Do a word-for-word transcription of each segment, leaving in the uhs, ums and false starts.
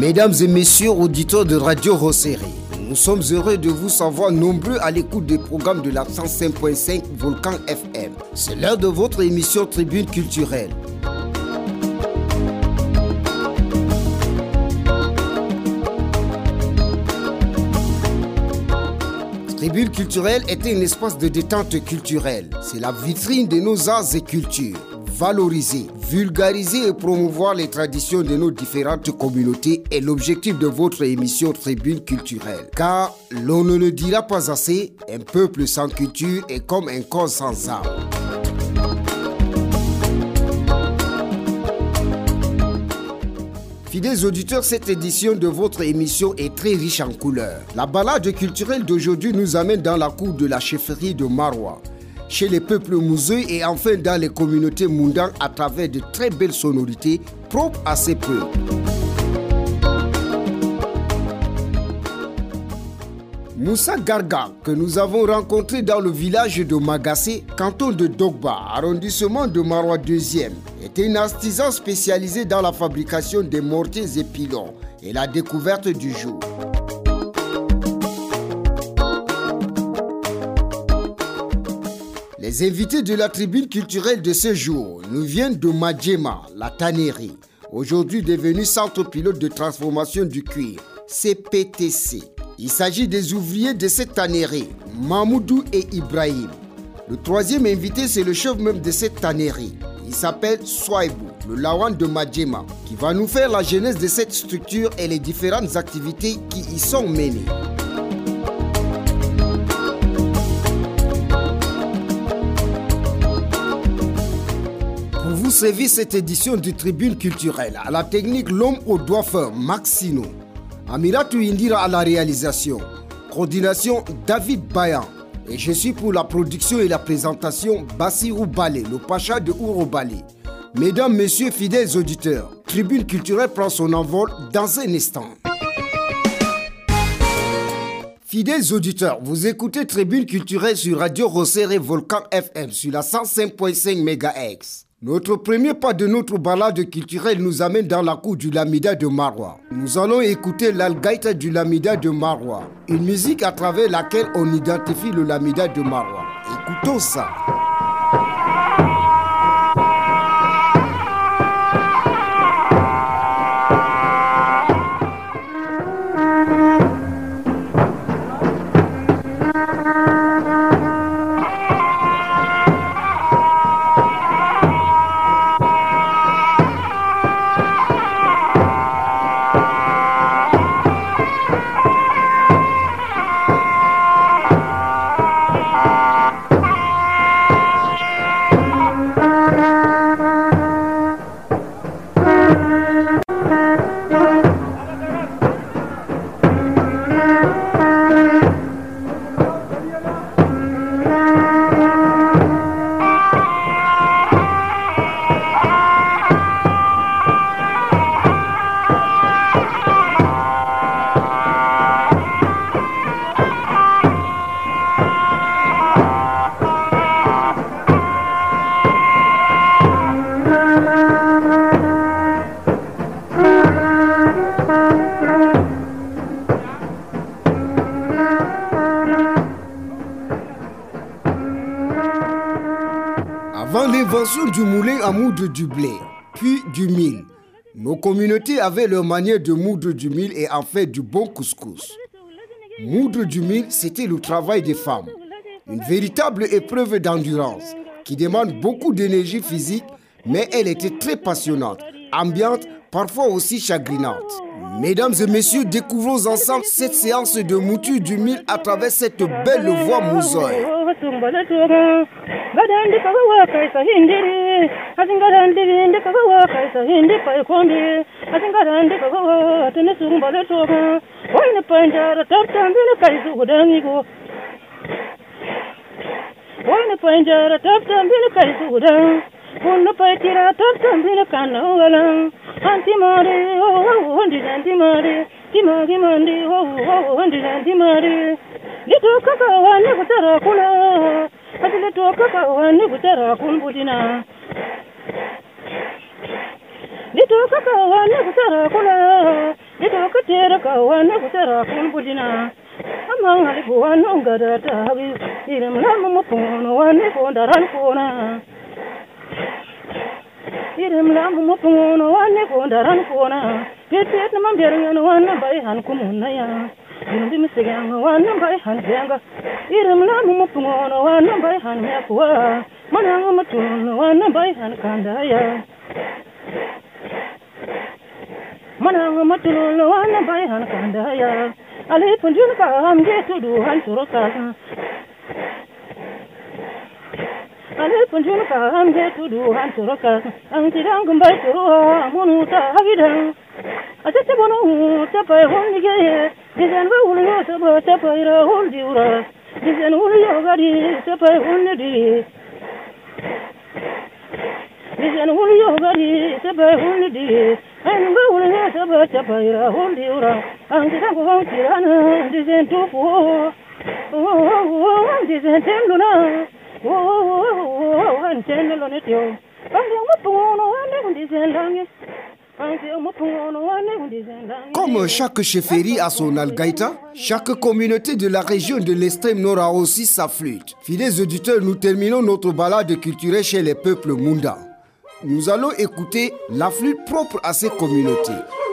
Mesdames et messieurs, auditeurs de Radio Rosséré, nous sommes heureux de vous savoir nombreux à l'écoute des programmes de la cent cinq point cinq Volcan F M. C'est l'heure de votre émission Tribune culturelle. Tribune culturelle est un espace de détente culturelle. C'est la vitrine de nos arts et cultures. Valoriser, vulgariser et promouvoir les traditions de nos différentes communautés est l'objectif de votre émission Tribune culturelle. Car l'on ne le dira pas assez, un peuple sans culture est comme un corps sans âme. Fidèles auditeurs, cette édition de votre émission est très riche en couleurs. La balade culturelle d'aujourd'hui nous amène dans la cour de la chefferie de Maroua, chez les peuples Mouzouï et enfin dans les communautés Moundang à travers de très belles sonorités propres à ces peuples. Moussa Garga, que nous avons rencontré dans le village de Magassé, canton de Dogba, arrondissement de Maroua deuxième, était un artisan spécialisé dans la fabrication des mortiers et pilons et la découverte du jour. Les invités de la tribune culturelle de ce jour nous viennent de Madjema, la tannerie, aujourd'hui devenue centre pilote de transformation du cuir, C P T C. Il s'agit des ouvriers de cette tannerie, Mamoudou et Ibrahim. Le troisième invité, c'est le chef même de cette tannerie. Il s'appelle Souaibou, le Lawan de Madjema, qui va nous faire la genèse de cette structure et les différentes activités qui y sont menées. Pour vous servir cette édition du Tribune culturelle, à la technique l'homme au doigt fin, Maxino. Amiratou Indira à la réalisation, coordination David Bayan, et je suis pour la production et la présentation Bassirou Balé, le pacha de Ouro Balé. Mesdames, messieurs, fidèles auditeurs, Tribune culturelle prend son envol dans un instant. Fidèles auditeurs, vous écoutez Tribune culturelle sur Radio Rosséré Volcan F M sur la cent cinq point cinq mégahertz. Notre premier pas de notre balade culturelle nous amène dans la cour du Lamida de Maroua. Nous allons écouter l'Algaïta du Lamida de Maroua, une musique à travers laquelle on identifie le Lamida de Maroua. Écoutons ça. L'invention du moulin à moudre du blé, puis du mil. Nos communautés avaient leur manière de moudre du mil et en fait du bon couscous. Moudre du mil, c'était le travail des femmes. Une véritable épreuve d'endurance qui demande beaucoup d'énergie physique, mais elle était très passionnante, ambiante, parfois aussi chagrinante. Mesdames et messieurs, découvrons ensemble cette séance de mouture du mil à travers cette belle voix mouzoï. Uno paitira taptambira kanawala antimari oh oh hondi antimari timagi mandi oh oh hondi antimari lito kaka wani kutara kula atile to kaka wani kutara kumbudina lito kaka wani kutara kula ito katera ka wana kutera kulbudina amang hali ko wana ngada tabi iram lam mo pono wane ko daran kona iram lam mo pono wane ko daran kona pet pet nam bernya no wana bai han kumunna ya Yindi misiganga wana bai han jenga iram lam mo pono wana bai han ya ko manang mo tuno wana bai han kanda ya Manang matulolo wana bai han kanda ya ale punjun ka amge tudu han suroka ale punjun ka amge tudu han suroka ang tidang gumbai suruha munuta hagidang atete bono tapai hondige dizen wa ulyo sabo tapai ra holdiura dizen ulyo gadi tapai honnedi dizen ulyo gadi tapai honnedi and go in the Tapira, hold you around. And the Tapo Tirana, Dizen Topo, oh, Dizen Tenduna, oh, and Tendon on it, yo. And the Mapono, and Dizen Langi. Comme chaque chefferie a son algaïta, chaque communauté de la région de l'extrême nord a aussi sa flûte. Fidèles auditeurs, nous terminons notre balade culturelle chez les peuples Munda. Nous allons écouter la flûte propre à ces communautés.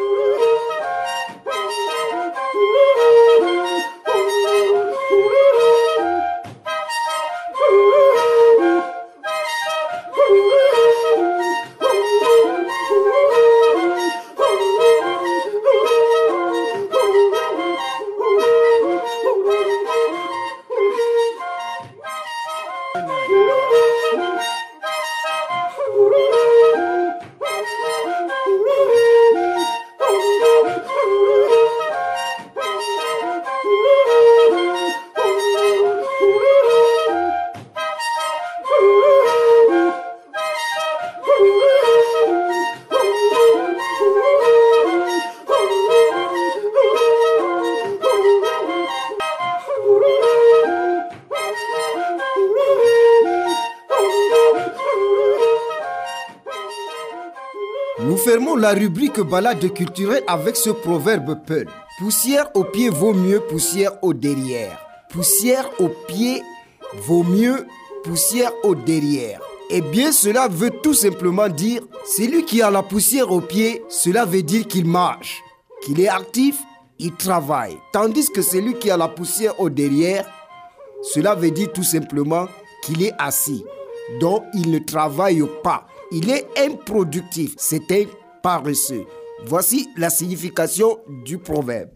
Nous fermons la rubrique balade culturelle avec ce proverbe Peul. Poussière au pied vaut mieux poussière au derrière. Poussière au pied vaut mieux poussière au derrière. Eh bien, cela veut tout simplement dire, celui qui a la poussière au pied, cela veut dire qu'il marche, qu'il est actif, il travaille. Tandis que celui qui a la poussière au derrière, cela veut dire tout simplement qu'il est assis. Donc, il ne travaille pas. Il est improductif, c'est un paresseux. Voici la signification du proverbe.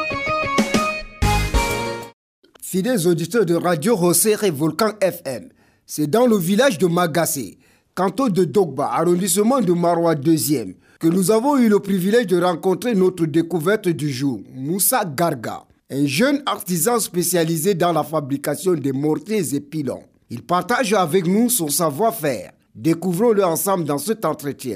Fidèles auditeurs de Radio Rosséré Volcan F M, c'est dans le village de Magassé, canton de Dogba, arrondissement de Maroua deuxième, que nous avons eu le privilège de rencontrer notre découverte du jour, Moussa Garga, un jeune artisan spécialisé dans la fabrication des mortiers et pilons. Il partage avec nous son savoir-faire. Découvrons-le ensemble dans cet entretien.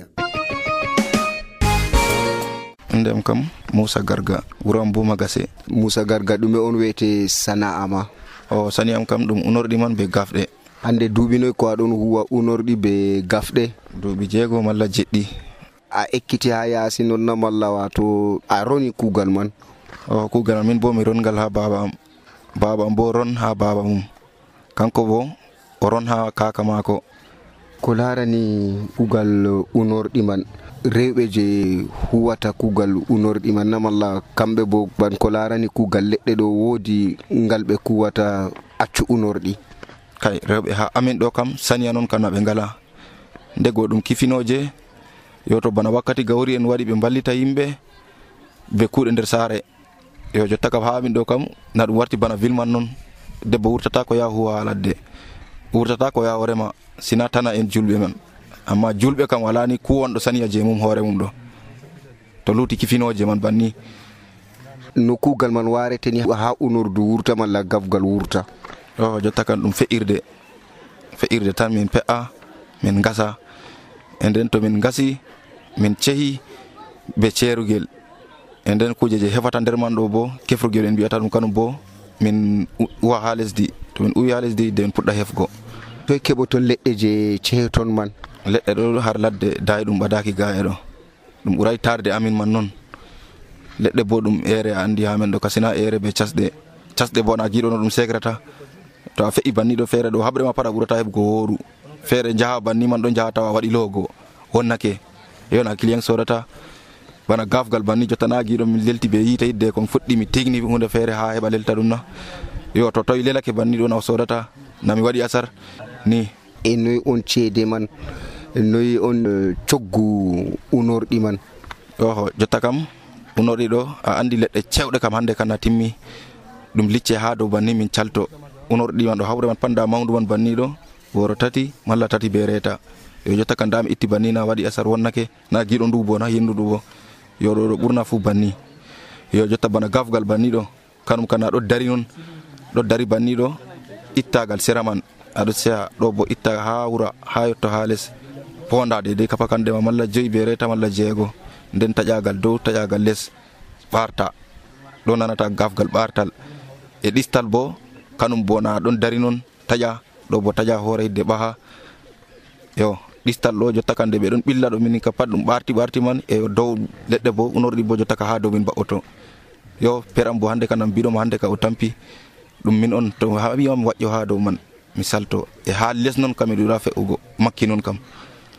Ndem kam Moussa Garga Wurambo Magassé. Moussa Garga dume on wete sana ama. O sani am kam dum unordi man be gafde. Ande dubino ko adon huwa unordi be gafde. Dubi jego malla jeddi. A ekkiti ha yasi non na malla wato a roni kugal man. O kugal min bo mi rongal ha baba am. Baba am bo ron ha baba mum. Kanko bo o ron ha kaka mako. Ko larani kugal unordi man rewbe je huwata kugal unordi man namalla kambe bo ban ko larani kugal ledde do wodi ngalbe kuwata accu unordi kay rewbe ha amin do kam sanya non kana be ngala ndego dum kifinoje yoto bana wakkati gawri en wadi be ballita yimbe be kuude nder saare yo jotta kam ha amin do kam na dum warti bana vilman non debbo wurtata ko ya huwa ladde wurtata ko ya worema sina tana en julbe man amma julbe kam wala ni ku wondo saniya je mum hore mum do to luti kifinoje man banni no kugal man warete ni ha unordu wurta man la gafgal wurta o jotta kan dum feirde feirde tan min pe'a min ngasa enden to min ngasi min cehi be cerugel enden kuje je hefata der man do bo kefrugel en biata dum kanum bo min wa halesdi to min uwi halesdi den pudda hefgo to keboton ledde je ceheton man ledde do har ladde dai dum badaki gae do dum uray tarde amin man non leɗɗe bo ɗum ere a andi ha men ɗo kasina ere be casɗe casɗe bo na giɗo no ɗum segrata to a fe'i banni ɗo feere ɗo haɓre ma pat a ɓurata heɓgo wooru feere jaha banni man ɗo jaha tawa waɗi logo wonnake yona client sodata bana gafgal banni jotta na giɗo mi lelti be yite hidde kon fuɗɗi mi tigni hunde feere ha heɓa lelta ɗum na yo to toy lelake banni ɗo na sodata nami waɗi asar ni. E noyi on ceede man noyi on coggu unorɗi man? oho jotta kam unorɗi ɗo a andi leɗɗe cewɗe kam hande kana timmi ɗum licce ha dow banni min calto unorɗi man ɗo hawre man panda mawdu man banni ɗo woro tati malla tati be reta yo jotta kam dami itti banni na waɗi asar wonnake na giɗo ndu bo na hinduɗu bo yo ɗo ɗo ɓurna fu banni yo jotta bana gafgal banni ɗo kanum kana ɗo dari non ɗo dari banni ɗo ittagal sera man aɗo seha ɗo bo itta ha wura ha yotto ha les ponda dedei kapakandema malla joyi be reta malla jeego nden taƴagal dow taƴagal les ɓarta ɗo nanata gafgal ɓartal e ɗistal bo kanum bo na ɗon dari non taƴa ɗo bo taƴa hoore hidde ɓaha yo ɗistal ɗo jotta kan de ɓe ɗon ɓilla ɗo minin ka pat ɗum ɓarti ɓarti man e dow leɗɗe bo unorɗi bo jotta ka ha dow min ba'oto yo peram bo hande kanam mbiɗoma hande ka o tampi ɗum min on to wiyami waƴƴo ha dow man mi salto e ha les noon kam mi ɗuɗa fe'ugo makki noon kam.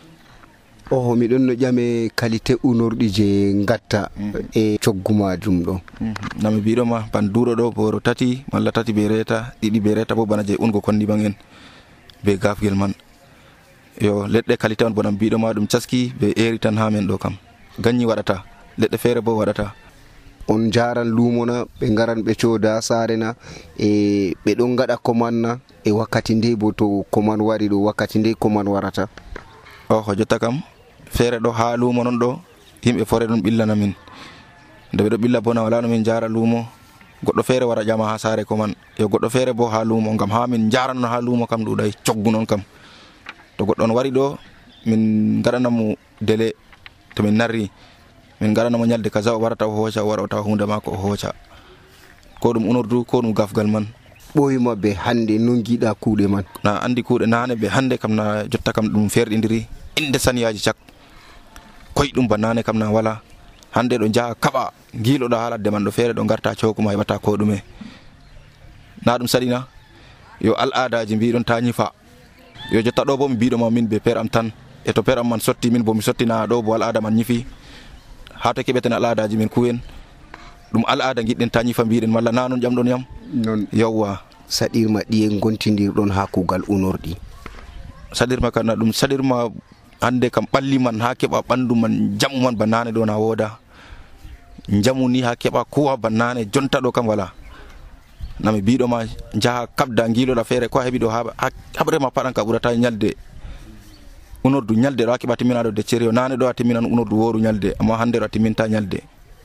oho miɗon no ƴame qualité unorɗi je gatta e coggu majum ɗo nami mbiɗoma ban duuro ɗo boro tati malla tati be reta ɗiɗi be reta bo bana je ungo kondiban en be gafgel man yo leɗɗe qualité on bo nam mbiɗoma ɗum caski be eri tan ha men ɗo kam gañi waɗata leɗɗe feere bo waɗata. on jaran lumona ɓe garan ɓe cooda sarena e ɓe ɗon gaɗa commande e wakkati nde bo to commande wari ɗo wakkati nde commande warata? oho jotta kam feere ɗo ha luumo non ɗo yimɓe fore ɗon ɓillana min nde ɓe ɗo ɓilla bo na wala no min jara luumo goɗɗo feere wara ƴama ha saare commande yo goɗɗo feere bo ha luumo ngam ha min jarano ha luumo kam ɗuɗay coggu noon kam to goɗɗo on wari ɗo min gaɗanamo délai to min narri min gaɗanamo ñalde kaza o warata o hooca o wara o tawa hunde mako o hooca ko ɗum unordu ko ɗum gafgal man. ɓoyma be hande non giɗa kuuɗe man? na andi kuuɗe nane be hande kam na jotta kam ɗum ferɗidiri inde saniyaji cak koye ɗum ba nane kam na wala hande ɗo jaha kaɓa giiloɗo ha ladde man ɗo feere ɗo garta cokuma heɓata ko ɗume na ɗum saɗina yo al adaji mbiɗon ta ñifa yo jotta ɗo bo mi mbiɗoma min be père am tan e to père am man sotti min bo mi sottina ɗo bo al ada man ñifi ha to keɓeten al adaji min kuwen ɗum al ada giɗɗen ta ñifa mbiɗen malla na non ƴamɗon yam non yawwa. saɗirma ɗiye gontidirɗon ha kugal unorɗi? saɗirma kana ɗum saɗirma hande kam ɓalli man ha keɓa ɓandu man jamu man bannane ɗo na woda jamu ni ha keɓa kuwa bannane jonta ɗo kam wala nami mbiɗoma jaha kabda giloɗa feere ko heɓi ɗo haɓrema paɗan ka ɓurata ñalde unordu ñalde ɗo a keɓa timminaɗo deccere yo nane ɗo a timminan unordu woru ñalde amma hande ɗo a timminta ñalde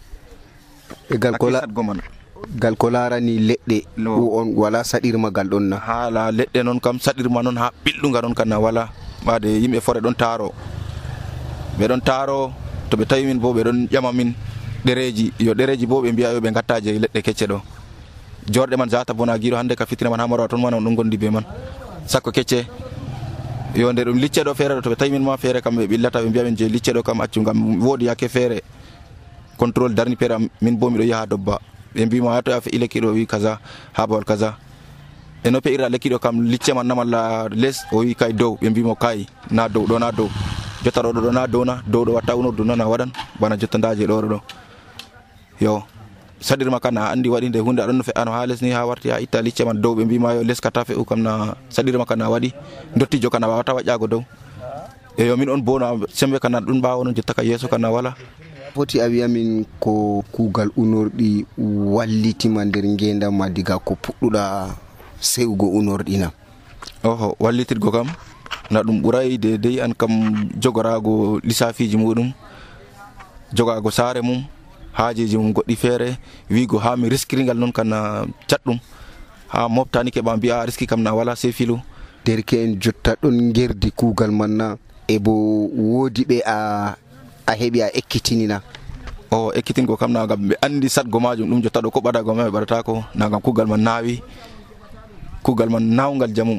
e gal ko gal ko larani leɗɗe on wala saɗirma gal ɗon na? hala leɗɗe noon kam saɗirma noon ha ɓilɗuga noon kam na wala ɓade yimɓe fore ɗon taaro ɓe ɗon taaro to ɓe tawi min bo ɓe ɗon ƴama min ɗereji yo ɗereji bo ɓe mbiya yo ɓe gattaje leɗɗe kecce ɗo jorɗe man jata bona giɗo hande ka fitina man ha marawa toon man on ɗum gondi be man sakko kecce yo nde ɗum licce ɗo feere ɗo to ɓe tawi min ma feere kam ɓe ɓillata ɓe mbiya min je licce ɗo kam accu ngam woodi yakke feere contrôle darni pere am min bo miɗo yaha dobba ɓe mbima ha to a fe'i lekki ɗo wi kaza ha babal kaza e no pe'ira lekki ɗo kam licce man namalla les o wi kay dow ɓe mbimo kay na dow ɗo na dow jotta ɗo ɗo na dow na dow ɗo watta unordu noon a waɗan bana jotta ndaje ɗo ɗo yo saɗirma kan a andi waɗi nde hunde aɗon no fe'ano ha les ni ha warti ha itta licce man dow ɓe mbima yo les kata fe'u kam na saɗirma kan a waɗi dottijo kan a wawata waƴƴago dow e yo min on bo no sembe kan ɗum ɓawo noon jotta ka yeeso kan a wala. foti a wiyamin ko kuugal unorɗi wallitima nder ngendam ma diga ko puɗɗuɗa sewugo unorɗi na? oho wallitirgo kam na ɗum ɓuray dedei an kam jogorago lissafiji muɗum jogago saare mum haajeji mum goɗɗi feere wigo ha mi riskiringal noon kana catɗum ha moftani keɓa mbiya riski kam na wala sey filu. derke en jotta ɗon gerdi kuugal man na e bo woodi ɓe a a heɓi a ekkitinina? o ekkitingo kam na gam ɓe andi satgo majum ɗum jotta ɗo ko ɓadago ma ɓe ɓaɗata ko na gam kuugal man nawi kuugal man nawgal jamum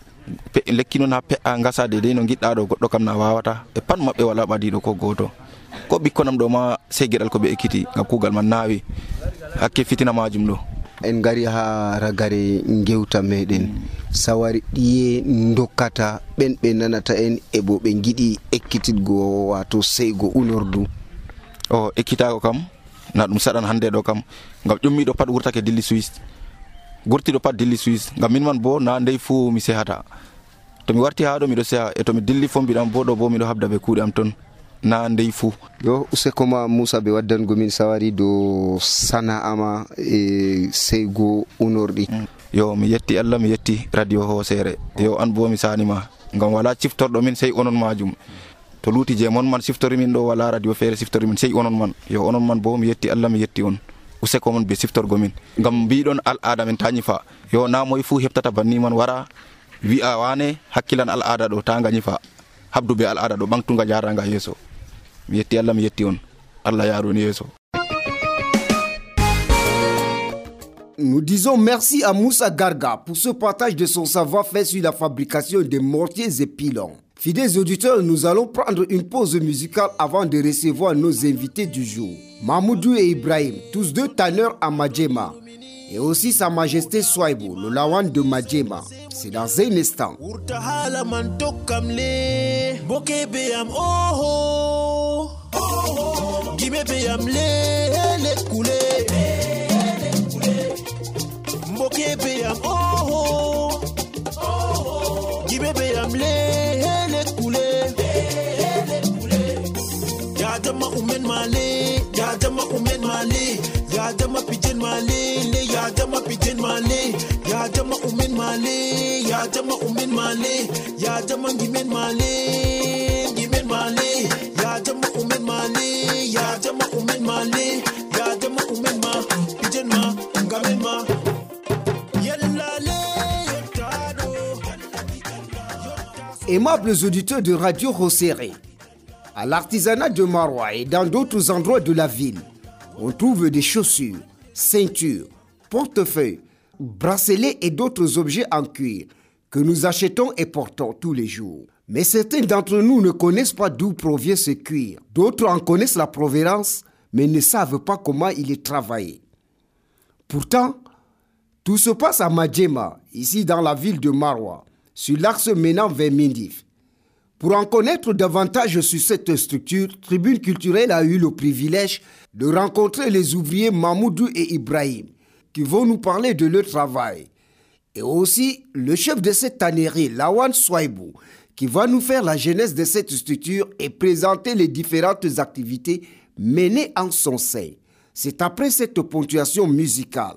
lekki noon ha pe'a gasa dedei no giɗɗa ɗo goɗɗo kam na wawata e pat maɓɓe wala ɓadiɗo ko goto ko ɓikkonam ɗo ma sey geɗal ko ɓe ekkiti ngam kuugal man naawi hakke fitina majum ɗo. En gari ha ragare gewta meɗen sawari ɗiye dokkata ɓen ɓe nanata en e bo ɓe giɗi ekkititgo wato seygo unordu. o ekkitago kam na ɗum saɗan hande ɗo kam ngam ƴummiɗo pat wurtake dilli Suisse gurtiɗo pat dilli Suisse ngam min man bo na ndey fuu mi sehata to mi warti ha ɗo miɗo seha e to mi dilli fo mbiɗam bo ɗo bo miɗo habda be kuuɗe am ton na ndey fuu. Yo usekoma Moussa ɓe waddango min sawari do sana'ama e seygo unorɗi. mm. yo mi yetti Allah mi yetti radio Hosere yo an bo mi sanima ngam wala ciftorɗo min sey onon majum to luuti je mon man siftori min ɗo wala radio feere siftori min sey onon man yo onon man bo mi yetti Allah mi yetti on useko mon be siftorgo min ngam mbiɗon al ada min tañi fa yo na moy fu heɓtata banni man wara wi'a wane hakkilan al ada ɗo ta gañi fa habdu be al ada ɗo ɓangtunga jaranga yeeso mi yetti Allah mi yetti on Allah yaruni yeeso. Nous disons merci à Moussa Garga pour ce partage de son savoir-faire sur la fabrication des mortiers et pilons. Fidèles auditeurs, nous allons prendre une pause musicale avant de recevoir nos invités du jour. Mamoudou et Ibrahim, tous deux tanneurs à Madjema. Et aussi Sa Majesté Swaibo, le lawan de Madjema. C'est dans un instant. Mboke am oh oh Gibebe am le le kule Ya dama umen male Ya dama umen male Ya dama pijen male le Ya dama pijen male Ya dama umen male Ya dama umen male Ya dama gimen male Gimen male Ya dama umen male Ya dama umen male Ya dama umen ma Pijen ma Ngamen ma. Aimables auditeurs de Radio Hosere, à l'artisanat de Maroua et dans d'autres endroits de la ville, on trouve des chaussures, ceintures, portefeuilles, bracelets et d'autres objets en cuir que nous achetons et portons tous les jours. Mais certains d'entre nous ne connaissent pas d'où provient ce cuir. D'autres en connaissent la provenance, mais ne savent pas comment il est travaillé. Pourtant, tout se passe à Madjema, ici dans la ville de Maroua, sur l'axe menant vers Mindif. Pour en connaître davantage sur cette structure, Tribune Culturelle a eu le privilège de rencontrer les ouvriers Mamoudou et Ibrahim, qui vont nous parler de leur travail. Et aussi le chef de cette tannerie, Lawan Swaibo, qui va nous faire la genèse de cette structure et présenter les différentes activités menées en son sein. C'est après cette ponctuation musicale.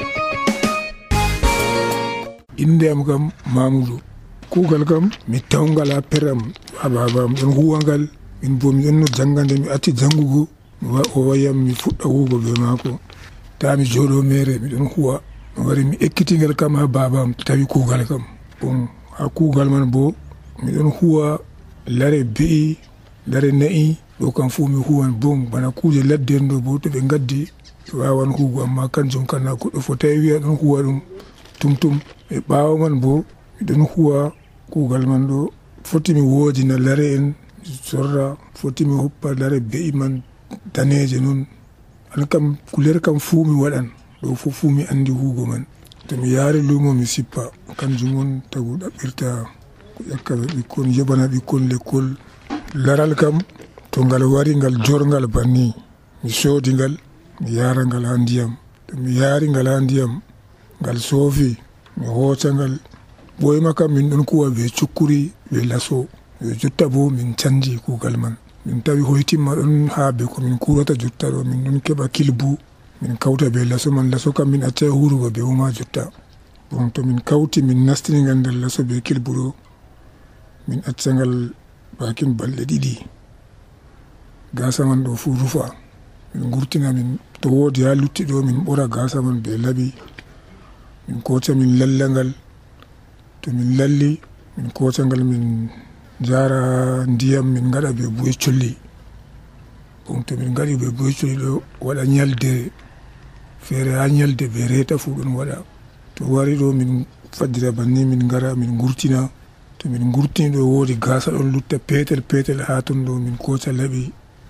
Indem kam Mamoudou kugal kam mi tawngala peram ababam don huwangal min bo mi no jangande mi atti jangugo wa o wayam mi fudda hugo be mako ta mi jodo mere mi don huwa wari mi ekkitingal kam ha babam tawi kugal kam bon ha kugal man bo mi don huwa lare bi lare nayi do kam fu mi huwan bon bana kuje ladde ndo bo to be gaddi wawan hugo amma kanjum kana ko do fo tawi don huwa dum tumtum e ɓaawo man bo miɗon huwa kuugal man ɗo foti mi woodina lare en sorra foti mi hoppa lare be'i man daneje noon an kam kulere kam fuu mi waɗan ɗo fof fuu mi anndi huugo man to mi yaari lumo mi sippa kanjum on tagu ɗaɓɓirta ko ƴakkaɓe ɓikkon yoɓana ɓikkon l'école laral kam to ngal wari ngal jorngal banni mi soodi ngal mi yaara ngal ha ndiyam to mi yaari ngal ha ndiyam ngal soofi mi hooca ngal ɓoyma kam min ɗon kuwa ɓe cukkuri ɓe laso ɓe jotta bo min canji kuugal man min tawi hoytimma ɗon haa be ko min kurata jotta ɗo min ɗon keɓa kilbu min kawta ɓe laso man laso kam min acca hurugo ɓe uma jotta bon to min kawti min nastini ngal nder laso ɓe kilbu ɗo min acca ngal bakin balɗe ɗiɗi gasa man ɗo fuu rufa min gurtina min to woodi ha lutti ɗo min ɓora gasa man ɓe laɓi min koca min lalla ngal to min lalli min koca ngal min jara ndiyam min gaɗa ɓe buye colli bon to min gaɗi ɓe buye colli ɗo waɗa ñalde feere ha ñalde ɓe reeta fuu ɗon waɗa to wari ɗo min fajjira banni min gara min gurtina to min gurtini ɗo woodi gasa ɗon lutta petel petel ha ton ɗo min koca laɓi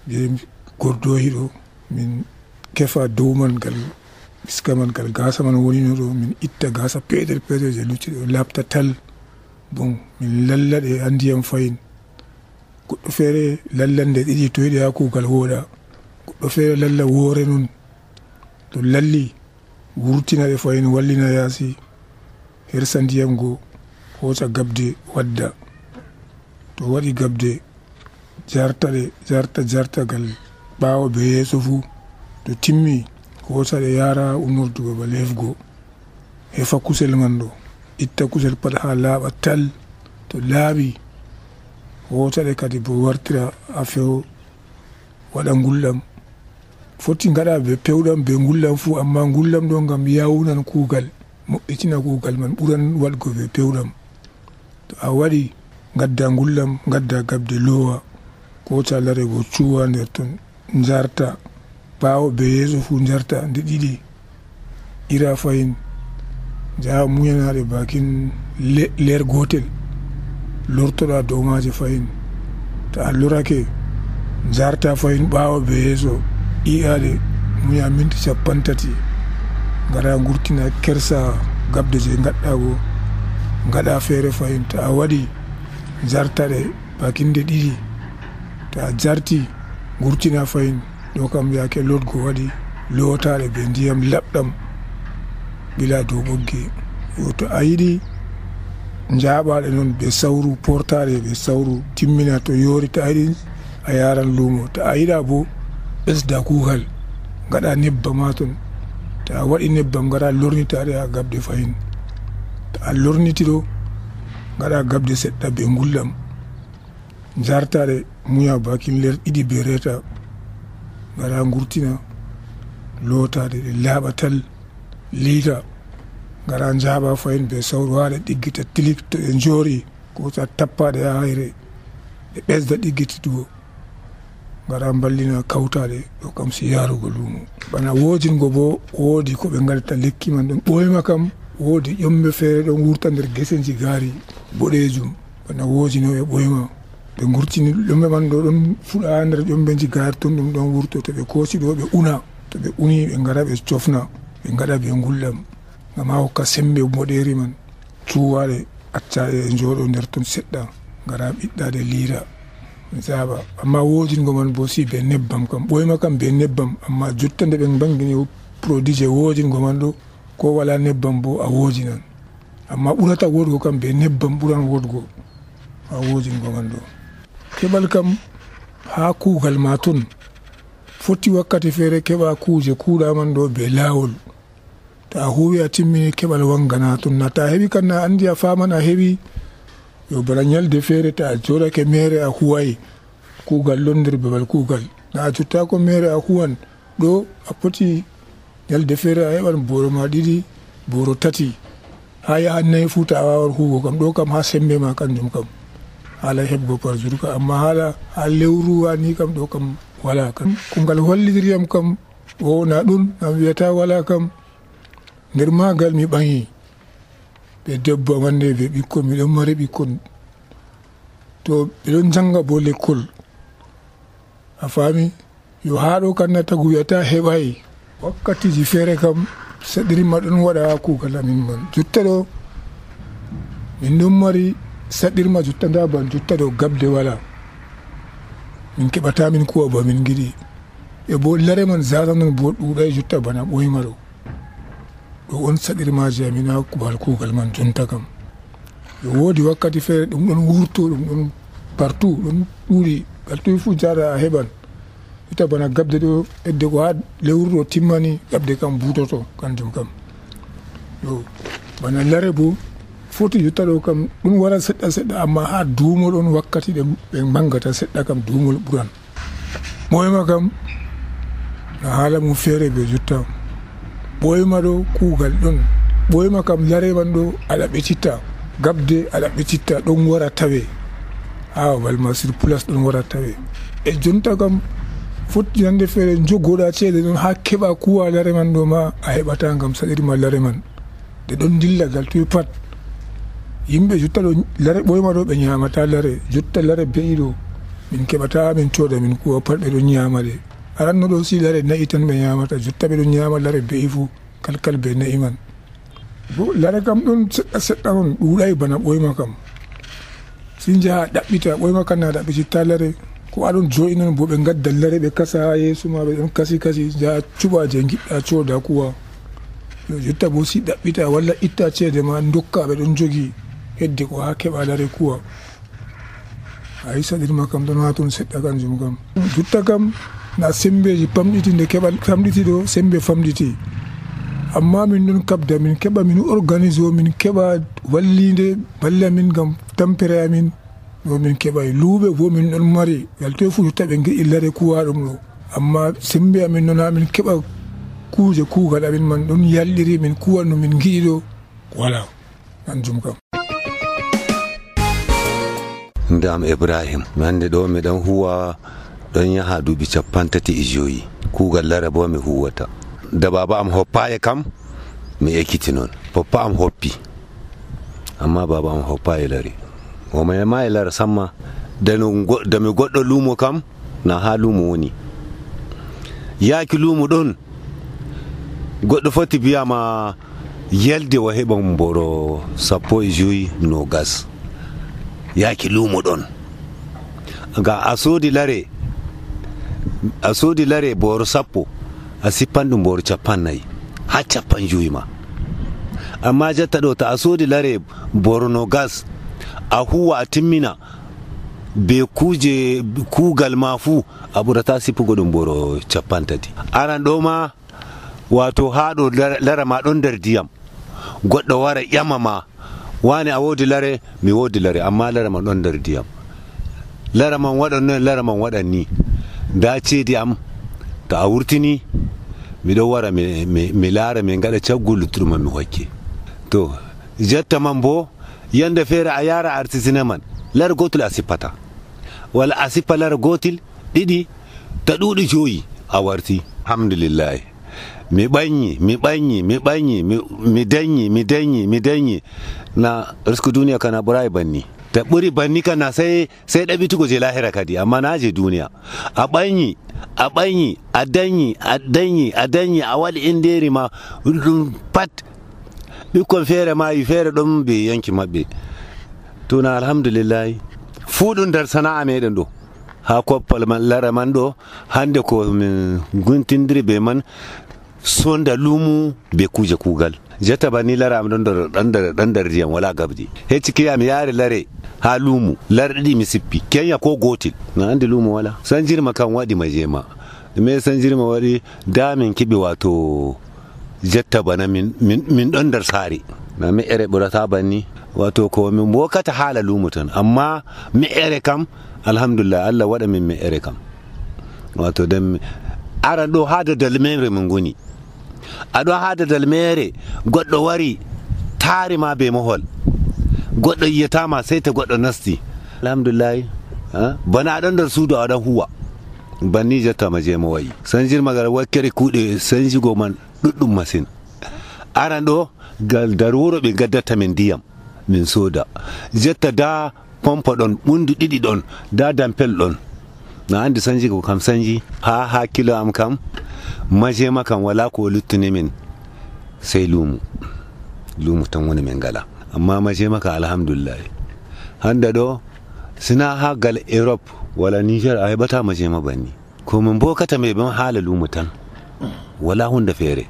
je gordoyi ɗo min kefa dow man gal iska man gal gasa man wonino ɗo min itta gasa peetel peetel je lucci ɗo labta tal bon min lallaɗe ha ndiyam fayin goɗɗo feere lallande ɗiɗi to yiɗi ha kugal woɗa goɗɗo feere lalla woore nun to lalli wurtina ɗe fayin wallina yaasi hersa ndiyam go hosa gabde wadda to waɗi gabde jarta ɗe jarta jarta gal ɓawo be yeeso fuu to timmi hosa ɗe yara unordugo ba lefgo hefa kusel man ɗo itta kusel pat ha laaɓa tal to laaɓi hosa ɗe kadi bo wartira ha few waɗa ngulɗam foti gaɗa be pewɗam be ngulɗam fuu amma ngulɗam ɗo gam yawnan kuugal moƴƴitina kuugal man ɓuran waɗgo be pewɗam to a waɗi gadda ngulɗam gadda gabde lowa koca lare go cuwa nder ton jarta ɓawo be yeeso fuu jarta nde ɗiɗi ira fayin jaha muyanaɗe bakin ler gotel lortoɗa dow maje fayin to a lorake jarta fayin ɓawo be yeeso iyaɗe muya minti capan tati gara gurtina kersa gabde je gaɗɗa go gaɗa feere fayin to a waɗi jartaɗe bakinde ɗiɗi to a jarti gurtina fayin ɗo kam yake lotgo waɗi lotaɗe be ndiyam laɓɗam bila dow ɓoggi yo to a yiɗi jaɓaɗe noon be sawru portaɗe be sawru timmina to yori to a yiɗi a yaran lumo to a yiɗa bo ɓesda kuugal gaɗa nebbam ha ton to a waɗi nebbam gaɗa lornitaɗe ha gabde fayin to a lorniti ɗo gaɗa gabde seɗɗa be ngulɗam jartaɗe muya bakin ler ɗiɗi be reta gaɗa gurtina lotaɗe ɗe laaɓa tal liita gaɗa jaɓa fayin be sawru haɗe ɗiggita tilik to ɗe jori ko sa tappaɗe ha hayre ɗe ɓesda ɗiggititugo gaɗa ballina kawtaɗe ɗo kam si yarugo lumo bana wojingo bo woodi ko ɓe gaɗata lekki man ɗon ɓoyma kam woodi ƴombe feere ɗon wurta nder geseji gaari boɗejum bana wojinoɓe ɓoyma ɓe gurtini ƴombe man ɗo ɗon fuɗa ha nder ƴombeji gaari ton ɗum ɗon wurto to ɓe koosi ɗo ɓe una to ɓe uni ɓe gara ɓe cofna ɓe gaɗa ɓe ngulɗam gam ha hokka sembe moɗeri man cuwaɗe accaɗe e jooɗo nder ton seɗɗa gara ɓiɗɗaɗe liira jaɓa amma wojingo man bo si be nebbam kam ɓoyma kam be nebbam amma jotta nde ɓe bangini produit je wojingo man ɗo ko wala nebbam bo a wojinan amma ɓurata wodgo kam be nebbam ɓuran wodgo ha wojingo man ɗo keɓal kam ha kuugal ma ton foti wakkati feere keɓa kuuje kuuɗa man ɗo be lawol to a huwi a timmini keɓal wangana ton na ta heɓi kam na andi a faman a heɓi yo bana ñalde feere ta a joɗake mere a huway kuugal ɗon nder babal kuugal na a jottako mere a huwan ɗo a poti ñalde feere a heɓan boro ma ɗiɗi boro tati ha yaha nayi fuu ta a wawan huugo kam ɗo kam ha sembe ma kanjum kam haala heɓgo par jour ka amma haala ha lewru ha ni kam ɗo kam wala kam ko ngal wallitiriyam kam wona ɗum am wiyata wala kam nder magal mi ɓaŋi ɓe debbo amande ɓe ɓikkon miɗon mari ɓikkon to ɓeɗon janga bo l'école a faami yo ha ɗo kam na tagu wiyata heɓay wakkatiji feere kam saɗirima ɗon waɗa ha kuugal amin man jotta ɗo min ɗon mari saɗirma jotta nda ban jotta ɗo gabde wala min keɓata min kuwa ba min giɗi e bo lare man zata non bo ɗuuɗay jotta bana ɓoyma ɗo ɗo on saɗirmaji amin ha kubal kuugal man jonta kam yo woodi wakkati feere ɗum ɗon wurto ɗum ɗon partout ɗon ɗuuɗi gal toye fuu jaɗa a heɓan jotta bana gabde ɗo edde ko ha lewru ɗo timmani gabde kam butoto kanjum kam yo bana lare bo foti jotta ɗo kam ɗum wara seɗɗa seɗɗa amma ha duumol ɗon wakkati ɗe ɓe mangata seɗɗa kam duumol ɓuran ɓoyma kam na haala mum feere ɓe jotta ɓoyma ɗo kuugal ɗon ɓoyma kam lare man ɗo aɗa ɓecitta gabde aɗa ɓecitta ɗon wara tawe ha babal ma sur place ɗon wara tawe e jonta kam foti hande feere jogoɗa ceede ɗon ha keɓa kuwa lare man ɗo ma a heɓata gam saɗirma lare man nde ɗon dillagal toye pat yimɓe jotta ɗo lare ɓoyma ɗo ɓe ñamata lare jotta lare beyi ɗo min keɓata min cooda min kuwa pat ɓe ɗo ñaama ɗe aranno ɗo si lare na'i tan ɓe ñamata jotta ɓe ɗo ñaama lare be'i fu kalkal be na'i man bo lare kam ɗon seɗɗa seɗɗa on ɗuuɗay bana ɓoyma kam si jaha ɗaɓɓita ɓoyma kam na ɗaɓɓititta lare ko aɗon joyi non bo ɓe gadda lare ɓe kasa ha yeeso ma ɓe ɗon kasi kasi jaha cuɓa je giɗɗa cooda kuwa yo jotta bo si ɗaɓɓita walla itta ceede ma dokka ɓe ɗon jogi hedde ko ha keɓa lare kuwa a yisaɗirma kam ɗon ha toon seɗɗa kanjum kam jotta kam na sembeji pamɗiti nde keɓa famɗiti ɗo sembe famɗiti amma min ɗon kabda min keɓa min organise o min keɓa wallide balle amin gam tampere amin ɗo min keɓay luuɓe bo min ɗon mari yal to fu jotta ɓe giɗi lare kuwa ɗum ɗo amma sembe amin noon ha min keɓa kuuje kuugal amin man ɗon yalɗiri min kuwa no min giɗi ɗo voilà kanjum kam ndam ibrahim mi hande ɗo miɗon huwa ɗon yaha duuɓi capan tati e joyi kuugal lare bo mi huwata da baba am hoppaye kam mi ekkiti noon papa am hoppi amma baba am hoppaye lare o mayma e lare samma dami goɗɗo luumo kam na ha luumo woni yaaki luumo ɗon goɗɗo foti biyama yelde o heɓa mboro sappo e joyi no gas yaaki luumo ɗon ga a soodi lare a soodi lare boro sappo a sippan ɗum boro capan nayi ha capan joyi ma amma jotta ɗo ta a soodi lare boro no gas a huwa a timmina be kuje kuugal ma fu a ɓurata sippugo ɗum boro capan tati aran ɗo ma wato ha ɗo lare ma ɗon nder diyam goɗɗo wara ƴama ma wani a woodi lare mi woodi lare amma lare man ɗon nder diyam lare man waɗan noon lare man waɗan ni nda ceedi am to a wurtini miɗo wara mi, mi, mi laara min gaɗa caggu luttuɗuma mi hokke to jetta man bo yande feere a yara artisine man lare gotel a sippata walla a sippa lare gotel ɗiɗi ta ɗuuɗi joyi a warti alhamdulillahi mi ɓaññi mi ɓaññi mi ɓaññi mi daññi mi daññi mi daññi na risque duniya kana ɓuray banni ta ɓuri banni kana sai sai ɗaɓitugo je lahira kadi amma na je duniya a ɓaññi a ɓaññi a daññi a daññi a daññi a waɗi inderi ma ɗum pat ɓikkon feere ma yi feere ɗon ɓe yanki maɓɓe to na alhamdulillahi fuu ɗum nder sana'a meɗen ɗo ha koppal man lare man ɗo hande ko min guntindiri be man sonda lumu be kuje kugal jetta bani lare am ɗon nder ndiyam wala gabdi hecci kiya mi yaari lare ha lumu lare ɗiɗi mi sippi kenya ko gotel na andi lumu wala sanjirma kan waɗi ma jema me sanjirma waɗi da min kiɓi wato jetta bana min min ɗon nder saare na mi ere ɓurata banni wato ko min wokata haala lumu tan amma mi ere kam alhamdulillah Allah waɗa min mi ere kam wato dan aran ɗo ha da dalmere min goni aɗo ha da dalmere goɗɗo wari taari ma be mohol goɗɗo yiyatama sai ta goɗɗo nasti alhamdulillah bana aɗon nder suudu aɗon huwa banni jettama jema wayi sanjirma gal wakkere kuuɗe sanjigo man ɗuɗɗum masin aran ɗo gal dar wuro ɓe gaddata min ndiyam min soda jetta da pompe ɗon ɓundu ɗiɗi ɗon da dampel ɗon na andi sanji ko kam sanji ha ha kilo am kam majema kam wala ko luttuni min sai lumu lumu tan woni min gala amma majema ka alhamdulillah handa ɗo sina ha gal Europe wala Niger a heɓata majema banni ko min bokata mai ban hala lumu tan wala hunde feere.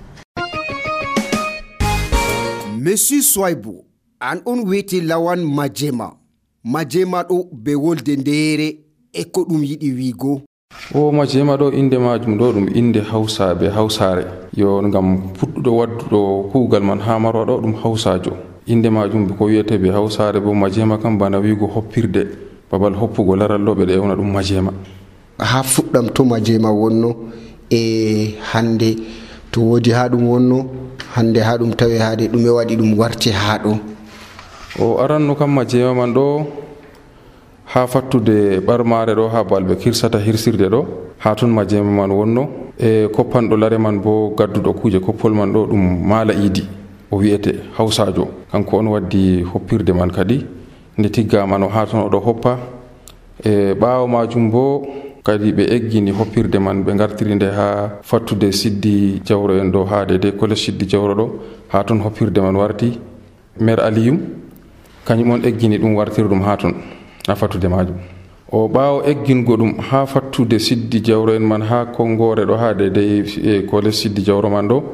Monsieur Soibou an on weti lawan majema majema ɗo be wolde ndeere e ko ɗum yiɗi wiigo o majema ɗo inde majum ɗo ɗum inde hawsaɓe hawsare yo ngam puɗɗuɗo wadduɗo kuugal man ha maro ɗo ɗum hawsajo inde majum ko wiyete ɓe hawsare bo majema kam bana wiigo hoppirde babal hoppugo laral ɗo ɓe ewna ɗum majema ha fuɗɗam to majema wonno e hande to wodi ha ɗum wonno hande ha ɗum tawe haade ɗume waɗi ɗum warti ha ɗo o aranno kam majema man ɗo ha fattude ɓarmare ɗo ha balɓe kirsata hirsirde ɗo ha tun majema man wonno e koppanɗo lare man bo gadduɗo kuje koppol man ɗo ɗum mala idi o wiyete hawsajo kanko on waddi hoppirde man kadi nde tiggama no ha ton oɗo hoppa e ɓaawo majum bo kadi ɓe eggini hoppirde man ɓe gartiri nde ha fattude siddi jawro en ɗo ha de kole siddi jawro ɗo ha toon hoppirde man warti maire Aliyum kañum on eggini ɗum wartiri ɗum ha toon ha fattude majum o ɓaawo eggingo ɗum ha fattude siddi jawro en man ha konngore ɗo ha de e kole siddi jawro man ɗo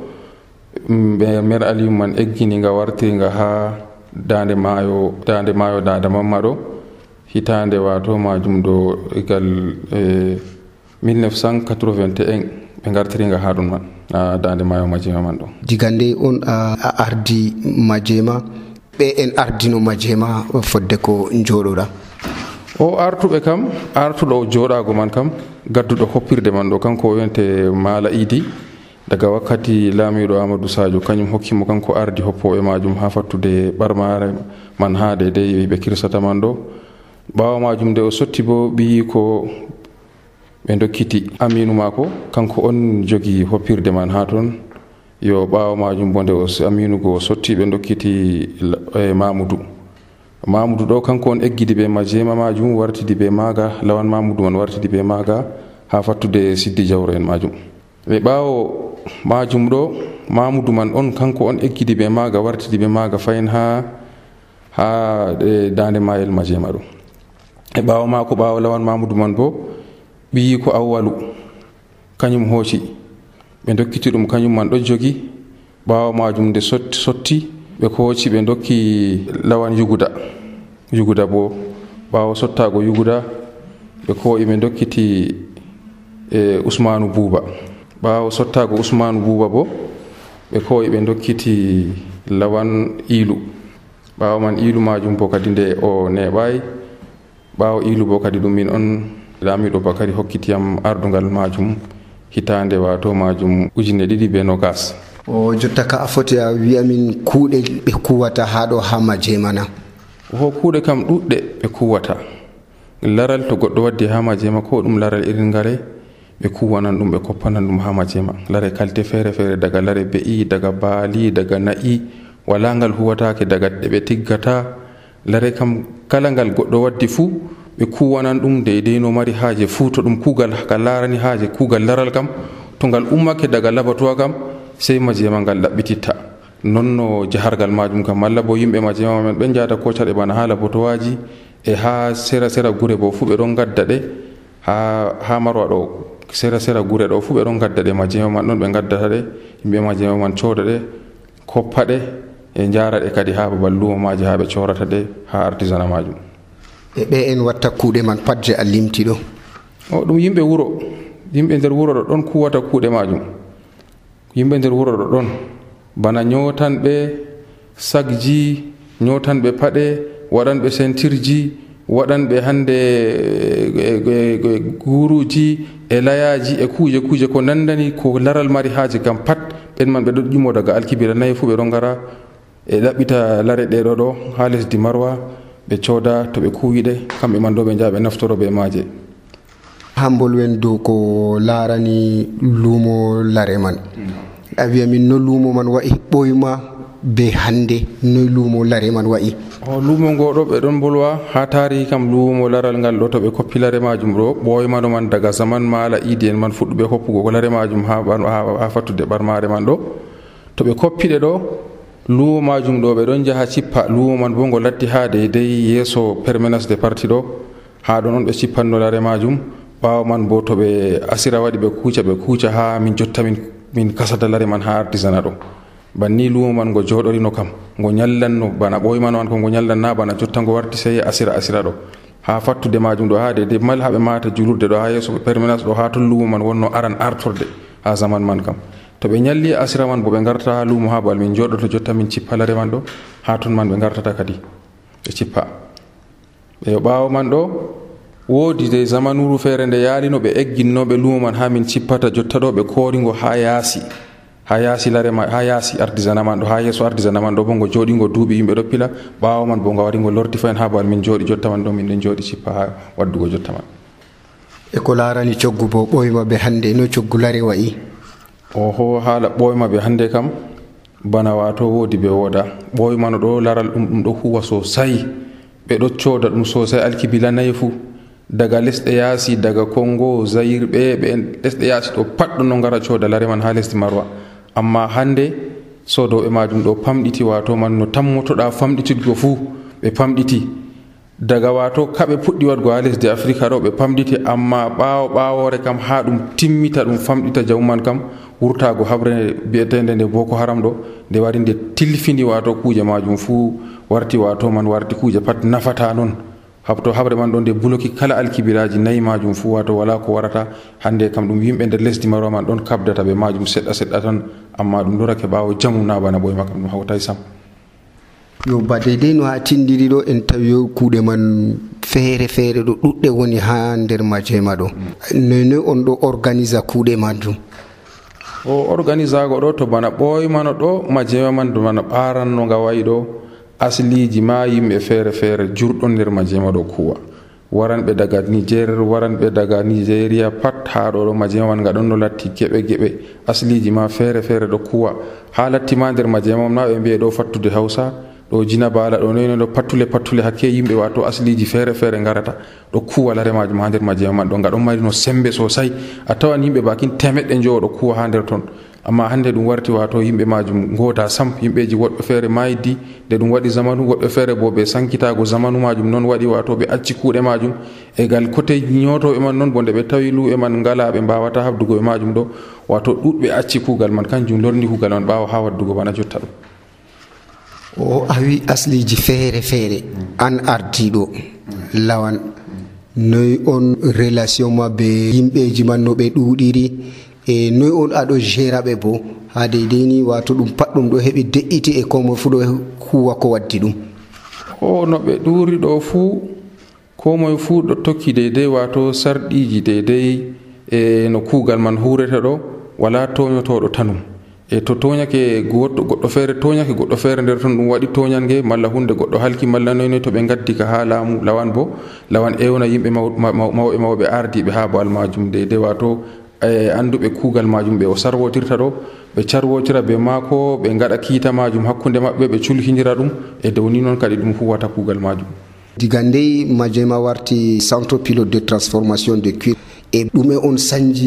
ɓe maire Aliyum man eggini nga wartiri nga ha dande maayo dande maayo dada mamma ɗo hitande wato majum ɗo egal e mille neuf cent quatre-vingt-un ɓe gartiri nga ha ɗum man a dande maayo Majema man ɗo digande on a ardi Majema ɓe en ardino Majema fodde ko jooɗoɗa o artuɓe kam artuɗo jooɗago man kam gadduɗo hoppirde man ɗo kanko o wiyete Mala Idi daga wakkati laamiɗo Amadou Sadio kañum hokkimo kanko ardi hoppoɓe majum ha fattude ɓarmare man ha de de ɓe kirsata man ɗo ɓawo majum nde o sotti bo ɓiyi ko ɓe dokkiti aminu mako kanko on jogi hoppirde man ha toon yo ɓawo majum bo nde o aminu go sotti ɓe dokkiti e Mamoudou Mamoudou ɗo kanko on eggidi ɓe Majema majum wartidi ɓe maga lawan Mamoudou man wartidi ɓe maga ha fattude siddi jawro en majum ɓe ɓawo majum ɗo Mamoudou man on kanko on eggidi ɓe maga wartidi ɓe maga fayin ha ha dande mayel Majema ɗo e ɓawo mako ɓawo lawan Mamoudou man bo ɓiyi ko Awwalu kañum hooci ɓe dokkiti ɗum kañum man ɗo jogi ɓawo majum nde sotti sotti ɓe kooci ɓe dokki lawan Yuguda Yuguda bo ɓawo sottago Yuguda ɓe kooƴi ɓe dokkiti e Ousmanu Bouba ɓawo sottago Ousmanu Bouba bo ɓe kooƴi ɓe dokkiti lawan Ilu ɓawo man Ilu majum bo kadi nde o neɓayi ɓawo Ilu bo kadi ɗum min on Lamiɗo Bakary hokkitiyam ardungal majum hitande wato majum ujune ɗiɗi be nogas o jotta ka a foti a wiyamin kuuɗe ɓe kuwata ha ɗo ha Majema na ho kuuɗe kam ɗuɗɗe ɓe kuwata laral to goɗɗo waddi ha Majema ko ɗum laral irin ngare ɓe kuwanan ɗum ɓe koppanan ɗum ha Majema lare kalte feere feere daga lare be'i daga baali daga na'i wala ngal huwatake daga ɗe ɓe tiggata lare kam kala ngal goɗɗo waddi fuu ɓe kuwanan ɗum deydey no mari haaje fuu to ɗum kuugal kal larani haaje kuugal laral kam to ngal ummake daga labatowa kam sey Majema ngal ɗaɓɓititta nonno jahargal majum kam malla bo yimɓe Majema men ɓe jada kocaɗe bana ha labatowaji e ha sera sera gure bo fuu ɓe ɗon gadda ɗe ha ha marwa ɗo sera sera gure ɗo fuu ɓe ɗon gadda ɗe Majema man ɗon ɓe gaddata ɗe yimɓe Majema man cooda ɗe koppa ɗe e jara ɗe kadi ha babal lumo maji ha ɓe corata ɗe ha artisanat majum e ɓe en watta kuuɗe man pat je a limti ɗo o ɗum yimɓe wuro yimɓe nder wuro ɗo ɗon kuwata kuuɗe majum yimɓe nder wuro ɗo ɗon bana ñotanɓe sagji ñotanɓe paɗe waɗanɓe sentirji waɗanɓe hande guruji e layaji e kuuje kuuje ko nandani ko laral mari haaji kam pat ɓen man ɓe ɗo ƴumo daga alkibira nayi fuu ɓe ɗon gara e ɗaɓɓita lare ɗeɗo ɗo ha lesdi Marwa ɓe cooda to ɓe kuwiɗe kamɓe man ɗo ɓe jaa ɓe naftoro ɓe maaje ha bolwen dow ko larani luumo lare man a wiya min no luumo man wayi ɓoyma be hande no luumo lare man wayi o luumo ngo ɗo ɓe ɗon bolwa ha tarihi kam luumo laral ngal ɗo to ɓe koppi lare majum ɗo ɓoymano man daga zaman Mala Idi en man fuɗɗuɓe hoppugo ko lare majum ha ha fattude ɓarmare man ɗo to ɓe koppiɗe ɗo luumo majum ɗo ɓe ɗon jaha cippa luumo man bo ngo latti ha deydey yeeso permanence de parti ɗo ha ɗon on ɓe cippanno lare majum ɓawo man bo to ɓe asira waɗi ɓe kuuca ɓe kuuca ha min jotta min min kasata lare man ha artisanat ɗo banni luumo man ngo joɗorino kam ngo ñallanno bana ɓoymano man ko ngo ñallanna bana jotta ngo warti sey asira asira ɗo ha fattude majum ɗo ha deydey mal haɓe mata julurde ɗo ha yeeso permanence ɗo ha ton luumo man wonno aran artorde ha zaman man kam to ɓe ñalli asira man bo ɓe garta ha luumo ha bal min joɗoto jotta min cippa lare man ɗo ha ton man ɓe gartata kadi ɓe cippa e ɓawo man ɗo woodi de zamanuru feere nde yaalino ɓe egginnoɓe luumo man ha min cippata jotta ɗo ɓe koorigo ha yaasi ha yaasi lare ma ha yaasi artisanat man ɗo ha yeeso artisanat man ɗo bo ngo jooɗigo duuɓi yimɓe ɗo pila ɓawo man bo ngo wari ngo lorti fayin ha bal min jooɗi jotta man ɗo min ɗon jooɗi cippa ha waddugo jotta man e ko larani coggu bo ɓoymaɓe hande no coggu lare wayi oho haala ɓoymaɓe hande kam bana wato woodi ɓe wooda ɓoymano ɗo laral ɗum ɗum ɗo huwa sosai ɓe ɗo cooda ɗum sosai alkibila nayi fuu daga lesɗe yaasi daga Congo Zaire ɓe ɓe lesɗe yaasi ɗo pat ɗon no ngara cooda lare man ha lesdi Marwa. Amma hande sodoɓe majum ɗo pamɗiti wato man no tammotoɗa famɗititgo fuu ɓe pamɗiti daga wato kaɓe puɗɗi waɗgo ha lesdi Afrique ɗo ɓe pamɗiti. Amma ɓawo ɓawore kam ha ɗum timmita ɗum famɗita jamu man kam wurtago habre bi'etende nde Boko Haram ɗo nde wari nde tilfini wato kuje majum fuu warti wato man warti kuje pat nafata non habto habre man ɗon nde bloki kala alkibiraji nayi majum fuu wato wala ko warata. Hande kam ɗum yimɓe nder lesdi Marwa man ɗon kabdata ɓe majum seɗɗa seɗɗa tan amma ɗum lorake ɓawo jamu na bana ɓoyma kam ɗum hawtay sam. Yo ba deydey no ha tindiri ɗo en tawi kuuɗe man feere feere ɗo ɗuɗɗe woni ha nder majema ɗo noy on ɗo organisa kuuɗe majum? O organisago ɗo to bana ɓoymano ɗo majema man to bana ɓaranno nga wayi ɗo asliji ma yimɓe feere feere jurɗon nder majema ɗo kuwa waranɓe daga Niger waranɓe daga Nigeria pat ha ɗo ɗo majema man nga ɗon no latti geɓe geɓe asliji ma feere feere ɗo kuwa ha latti ma nder majema man ɓe mbiye ɗo fattude Hausa ɗo jina bala ɗo noyno ɗo pattule pattule hakke yimɓe wato asliji feere feere garata ɗo kuwa lare majum ha nder majema man ɗo nga ɗon mari no sembe sosai a tawan yimɓe bakin temeɗɗe njowo ɗo kuwa ha nder ton. Amma hande ɗum warti wato yimɓe majum goda sam yimɓeji woɗɓe feere maydi nde ɗum waɗi zamanu woɗɓe feere bo ɓe sankitago zamanu majum noon waɗi wato ɓe acci kuuɗe majum e gal côté ñotoɓe man noon bo nde ɓe tawi lu'e man ngala ɓe mbawata habdugo e majum ɗo wato ɗuɗɓe acci kuugal man kanjum lorni kuugal man ɓawa ha waddugo bana jotta ɗum. O a wi asliji feere feere an ardiɗo lawan noy on relation ma be yimɓeji man no ɓe ɗuɗiri e noy on aɗo gera ɓe bo ha deydey ni wato ɗum pat ɗum ɗo heɓi de'iti e komo fu ɗo huwa ko waddi ɗum? O no ɓe ɗuri ɗo fuu komoye fuu ɗo tokki deydey wato sarɗiji deydey e no kuugal man hurete ɗo wala toñotoɗo tanum e to toñake goɗɗo goɗɗo feere toñake goɗɗo feere nder ton ɗum waɗi toñange malla hunde goɗɗo halki malla noynoy to ɓe gaddi ka ha laamu lawan bo lawan ewna yimɓe mawɓe mawɓe ardiɓe ha bal majum deydey wato e anduɓe kuugal majum ɓe o sarwotirta ɗo ɓe carwotira be maako ɓe gaɗa kiita majum hakkunde maɓɓe ɓe culhidira ɗum e dow ni noon kadi ɗum huwata kuugal majum. Diga ndey majema warti centre pilote de transformation de cuir e ɗume on sanji?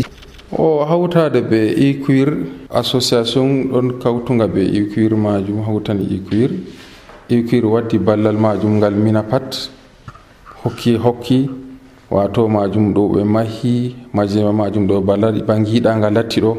O hawtade be icuir association ɗon kawtuga be icuir majum hawtani icuir icuir waddi ballal majum ngal mina pat hokki hokki wato majum ɗo ɓe mahi majema majum ɗo ballal bangiɗa nga latti ɗo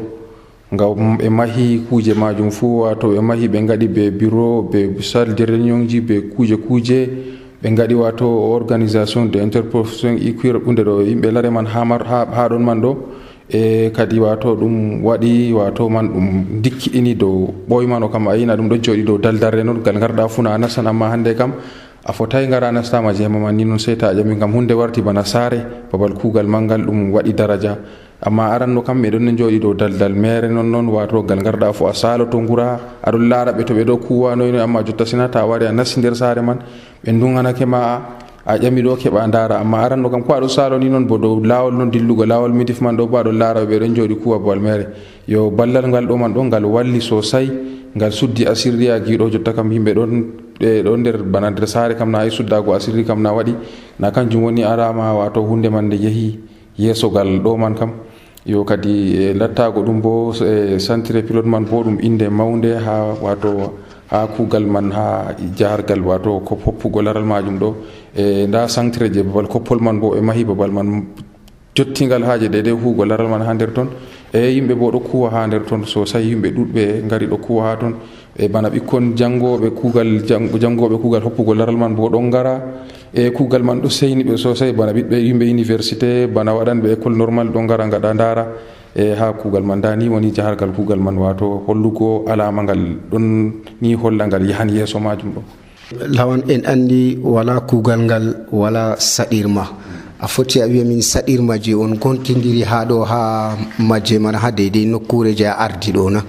ngam ɓe mahi kuje majum fuu wato ɓe mahi ɓe gaɗi be bureau be salle de réunion ji be kuje kuje ɓe gaɗi wato organisation de interprofession icuir ɓunde ɗo yimɓe lare man hamar ha ha ɗon man ɗo e kadi wato ɗum waɗi wato man ɗum dikkiɗini dow ɓoymano kam a yina ɗum ɗo jooɗi dow daldarde noon gal garɗa funa a nastan amma hande kam a fotai gara nastama jema man ni noon sey ta ƴami gam hunde warti bana saare babal kuugal mangal ɗum waɗi daraja amma aranno kam ɓe ɗon ne jooɗi dow daldal mere non noon wato gal garɗa fo a saloto ngura aɗon laara ɓe to ɓe ɗo kuwanoyno amma jotta sina ta wari a nasti nder saare man ɓe dunganake ma a ƴami ɗo keɓa ndara amma aranno kam ko aɗo salo ni noon bo dow lawol noon dillugo lawol midif man ɗo bo aɗon laara ɓe ɗon jooɗi kuwa babal mere yo ballal ngal ɗo man ɗo ngal walli sosai ngal suddi asirri a giɗo jotta kam yimɓe ɗon ɗe ɗo nder bana nder saare kam na ay suddago asirri kam na waɗi na kanjum woni arama wato hunde man nde yeehi yeesogal ɗo man kam yo kadi e lattago ɗum bo e centre pilote man bo ɗum inde mawde ha wato ha kuugal man ha jahargal wato ko hoppugo laral majum ɗo e nda centre je babal koppol man bo e mahi babal man jottingal haaje deydey huugo laral man ha nder ton e yimɓe bo ɗo kuwa ha nder ton sosai yimɓe ɗuɗɓe ngari ɗo kuwa ha ton e bana ɓikkon jangoɓe kuugal jangoɓe kuugal hoppugo laral man bo ɗon ngara e kuugal man ɗo seyni ɓe sosai bana ɓiɓɓe yimɓe université bana waɗanɓe école normal ɗo ngara gaɗa ndara e ha kuugal man da ni woni jahargal kuugal man wato hollugo alama ngal ɗon ni holla ngal yahan yeeso majum ɗo. Lawan en andi wala kuugal ngal wala saɗirma a foti a wiya min saɗirma je on gontidiri ha ɗo ha majje man ha deydey nokkure je a ardi ɗo na?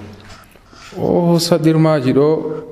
o saɗirmaji ɗo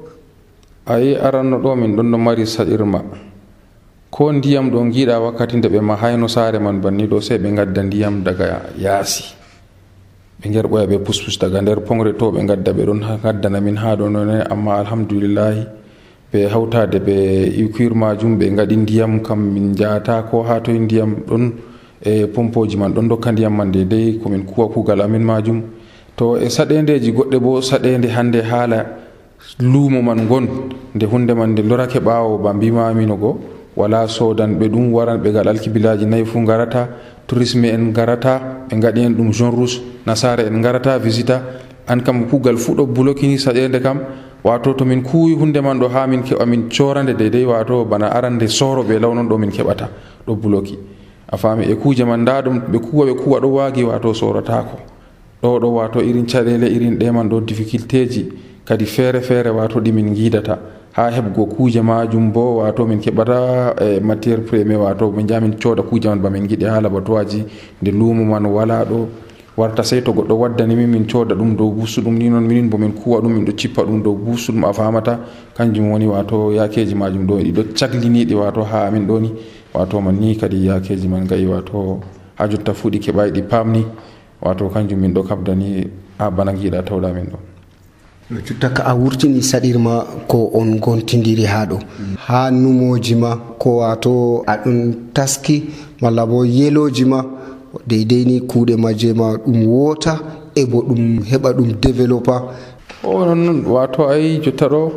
ayi aranno ɗo min ɗon no mari saɗirma ko ndiyam ɗo giiɗa wakkati nde ɓe mahayno saare man banni ɗo sey ɓe gadda ndiyam daga yaasi ɓe gerɓoya ɓe puspus daga nder pongre to ɓe gadda ɓe ɗon gaddana min ha ɗo none amma alhamdulillahi ɓe hawtade ɓe cuir majum ɓe gaɗi ndiyam kam min jahata ko ha toye ndiyam ɗon e pompoji man ɗon dokka ndiyam man dedei komin kuwa kugal amin majum. To e saɗedeji goɗɗe bo saɗede hande haala luumo man gon nde hunde man nde lorake ɓawo ba mbimamino go wala sodanɓe ɗum waran ɓe gal alkibilaji nayyi fu garata, tourisme en garata ɓe gaɗi en ɗum jeune rouge, nasara en garata visita. An kam kugal fu ɗo blokini saɗede kam wato to min kuwi hunde man ɗo ha min keɓa min corande dedei wato bana arande soroɓe law non ɗo min keɓata ɗo bloki a fami e kuje man nda ɗum ɓe kuwa ɓe kuwa ɗo wagi wato soratako ɗo ɗo wato irin caɗele irin ɗe man ɗo difficulté ji kadi feere feere wato ɗi min guidata ha heɓgo kuje majum bo wato min keɓata e matiére premier wato min jamin cooda kuje man ba min giɗi ha laboratoire nde luumo man wala ɗo warta sey to goɗɗo waddani min min cooda ɗum dow bussuɗum ni noon minin bo min kuwa ɗum min ɗo cippa ɗum dow bussuɗum a famata kanjum woni wato yakeji majum ɗo ɗiɗo cagliniɗi wato ha amin ɗo ni wato man ni kadi yakeji man gayi wato ha jotta fu ɗi keɓayi ɗi pamni wato kanjum min ɗo kabdani ha bana giɗa tawɗa min ɗo. No jotta ka a wurtini saɗirma ko on gontidiri ha ɗo ha numoji ma ko wato aɗon taski walla bo yeloji ma deidei ni kuuɗe majje ma ɗum wota e bo ɗum heɓa ɗum développa o non wato ayi jotta ɗo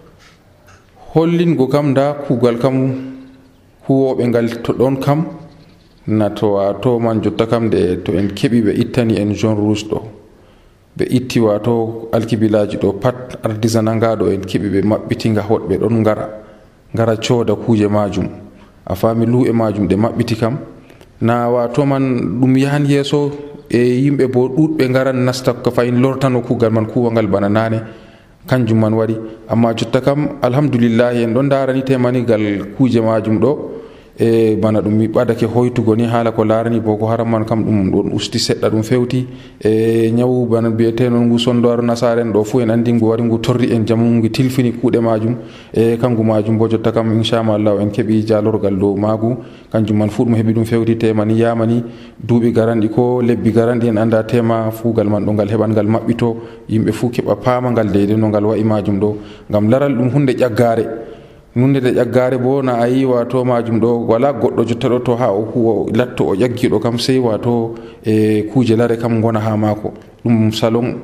hollingo kam nda kuugal kam huwoɓe ngal to ɗon kam na to wato man jotta kam nde to en keɓi ɓe ittani en jeune rouge ɗo ɓe itti wato alkibilaji ɗo pat artisanat ngaɗo en keɓi ɓe maɓɓitinga hoɗɓe ɗon ngara ngara cooda kuje majum a fami luu'e majum ɗe maɓɓiti kam na wato man ɗum yahan yeeso e yimɓe bo ɗuɗɓe ngaran nasta ko fayin lortano kugal man kuwangal bana nane kanjum man waɗi amma jotta kam alhamdulillahi en ɗon darani temanigal kuje majum ɗo e bana ɗum mi ɓadake hoytugo ni haala ko larani boko haram man kam ɗum ɗon usti seɗɗa ɗum fewti e ñawu bana biyetenon ngu sondowaro nasaren ɗo fu en andi ngu wari ngu torri en jamu ngu tilfini kuuɗe majum e kangu majum bo jotta kam inchallah en keeɓi jalorgal dow magu kanjum man fu ɗum heeɓi ɗum fewti temani yamani duuɓi garanɗi ko lebbi garanɗi en anda tema fuugal man ɗo ngal heɓangal maɓɓito yimɓe fu keɓa paama ngal deyde no ngal wayi majum ɗo ngam laral ɗum hunde ƴaggare nunde de ƴaggare bo na ayi wato majum ɗo wala goɗɗo jotta ɗo to ha o huwa latto o ƴaggiɗo kam sey wato e kuje lare kam gona ha mako ɗum salon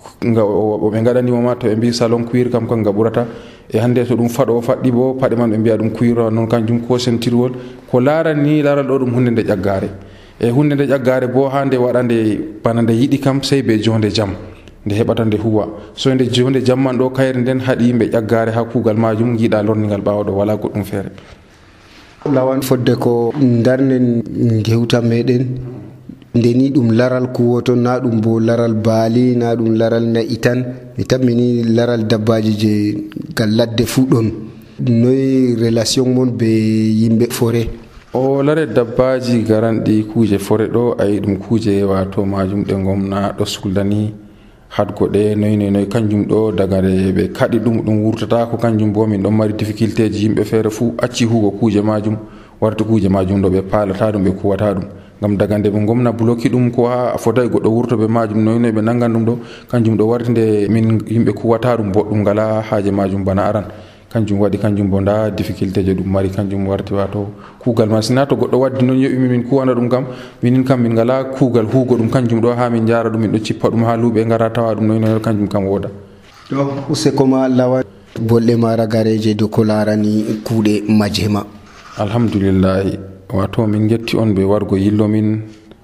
ɓe gaɗanimo ma to ɓe mbi salon cuir kam kanga ɓurata e hande to ɗum faɗo faɗɗi bo paɗe man ɓe mbiya ɗum cuir noon kanjum ko sentirwol ko laran ni laral ɗo ɗum hunde nde ƴaggare e hunde nde ƴaggare bo ha nde waɗa nde bana nde yiɗi kam sey be jonde jaam nde heɓata nde huwa so nde jonde jamman ɗo kayre nden haɗi yimɓe ƴaggare ha kuugal majum jiiɗa lornigal ɓawaɗo wala goɗɗum feere. lawan fodde ko darnen gewta meɗen ndeni ɗum laral kuwoto na ɗum bo laral baali na ɗum laral na'i tan mi tammini laral dabbaji je gal ladde fu ɗon noyi relation mon be yimɓe forêt o lare dabbaji garanɗi kuje forêt ɗo ayi ɗum kuje wato majum ɗe gomna ɗo suldani hadgo ɗe noyi noyi noyi kanjum ɗo daga ɓe kaɗi ɗum ɗum wurtata ko kanjum bo min ɗon mari difficulté ji yimɓe feere fu acci hugo kuje majum warti kuje majum ɗo ɓe palata ɗum ɓe kuwata ɗum ngam daga nde ɓe gomna bloki ɗum ko ha a fotai goɗɗo wurto ɓe majum noyi noyi ɓe nangan ɗum ɗo kanjum ɗo warti nde min yimɓe kuwata ɗum boɗɗum ngala haaje majum bana aran kanjum waɗi kanjum bo nda difficulté je ɗum mari kanjum warti wato kuugal man sina to goɗɗo waddi noon yoɓimi min kuwana ɗum kam minin kam min ngala kuugal huugo ɗum kanjum ɗo ha min jara ɗum min ɗo cippa ɗum ha luuɓe ngara tawa ɗum noyi noyi kanjum kam woda to usekoma lawa bolle ma ragareje do ko larani kuuɗe majema alhamdulillahi wato min getti on ɓe wargo yillo min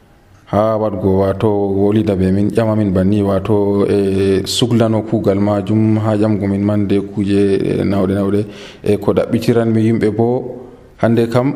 ha wadgo wato wolida ɓe min ƴama min banni wato e suglano kuugal majum ha ƴamgo min mande kuje nawɗe nawɗe e ko ɗaɓɓitiranmi yimɓe bo hande kam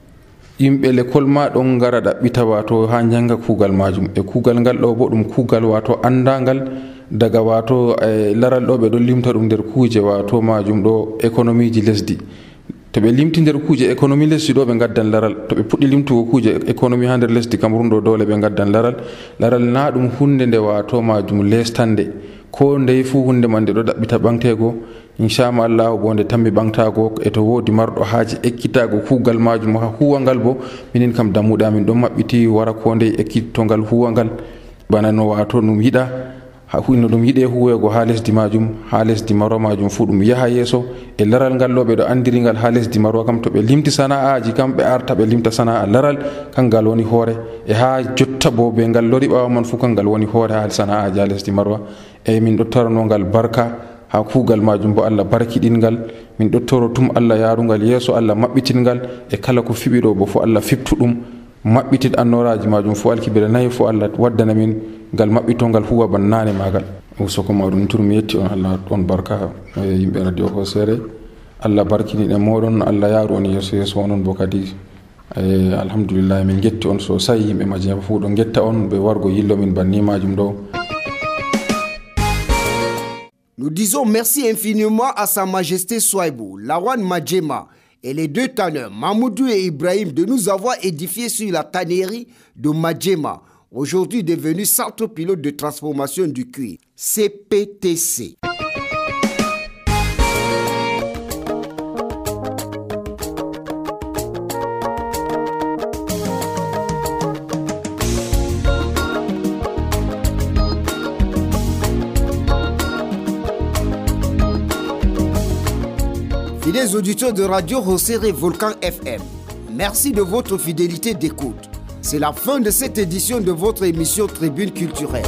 yimɓe l'école ma ɗon gara ɗaɓɓita wato ha janga kuugal majum e kuugal ngal ɗo bo ɗum kuugal wato andagal daga wato e laral ɗo ɓe ɗon limta ɗum nder kuje wato majum ɗo économie ji lesdi to ɓe limti nder kuje économie lesdi ɗo ɓe gaddan laral to ɓe puɗɗi limtugo kuje économie ha nder lesdi Cameroun ɗo dole ɓe gaddan laral laral na ɗum hunde nde wato majum lestande ko ndey fu hunde man nde ɗo ɗaɓɓita ɓantego inchallah allahu bo nde tammi ɓantago e to wodi marɗo haaji ekkitago kuugal majum ha huwangal bo minin kam dammuɗe amin ɗon maɓɓiti wara ko nde ekkittogal huwangal bana no wato ɗum yiɗa ha huyno ɗum yiɗe huwego ha lesdi majum ha lesdi Marwa majum fu ɗum yaha yeeso e laral ngal ɗo ɓeɗo andirigal ha lesdi Marwa kam to ɓe limti sana'aji kam ɓe arta ɓe limta sana'a laral kangal woni hoore e ha jotta bo ɓe ngal lori ɓawa man fu kangal woni hoore ha sana'aji ha lesdi Marwa e min ɗo taranogal barka ha kuugal majum bo Allah barkiɗingal min ɗo toro tum Allah yarugal yeeso Allah maɓɓitingal e kala ko fiɓi ɗo bo fu Allah fiftu ɗum maɓɓitid annoraji majum fu alkibila nayi fu Allah waddana min ngal maɓɓitongal huwa ban nane magal usoko maɗum tur mi yetti on Allah on barka e yimɓe radio Hosere Allah barkiniɗe moɗon Allah yaru on yeeso yeeso onon bo kadi e alhamdulillah min getti on sosai yimɓe majema fu ɗo getta on ɓe wargo yillo min banni majum ɗo. Nous disons merci infiniment à Sa Majesté Souaibou, Lawan Madjema et les deux tanneurs, Mamoudou et Ibrahim, de nous avoir édifiés sur la tannerie de Madjema, aujourd'hui devenu centre pilote de transformation du cuir, C P T C. Fidèles auditeurs de Radio Hosere Volcan F M, merci de votre fidélité d'écoute. C'est la fin de cette édition de votre émission Tribune culturelle.